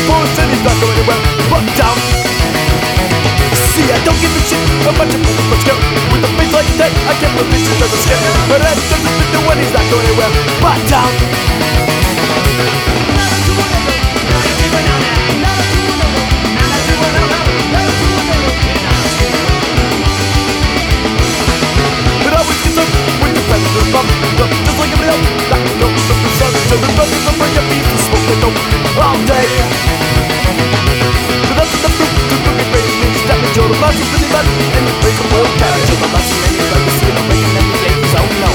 force and he's not going anywhere but down. See, I don't give a shit about your people, let's go. With a face like that, I can't believe it doesn't scare. But that doesn't fit the one, he's not going anywhere but down. It always gets up when your friends are bummed up, just like everybody else. That goes up the sun, so the brothers will bring a piece of smoke they don't all day. But that's the proof, the book is great, means that we show the masses really bad, and you break a whole carriage of the masses, and you like to see them breaking them ladies, oh no.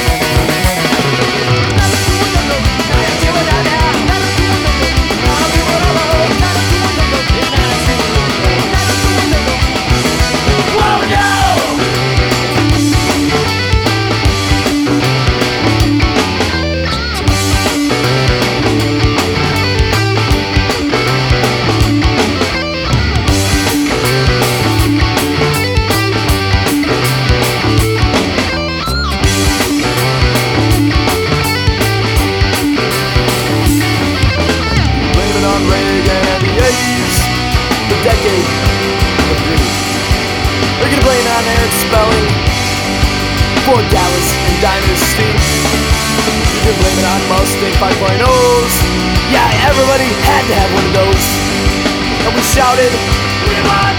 Decade of greed. We're gonna blame on Eric Spelling for Dallas and Dynasty. You can blame it on Mustang 5.0s. Yeah, everybody had to have one of those. And we shouted, "We want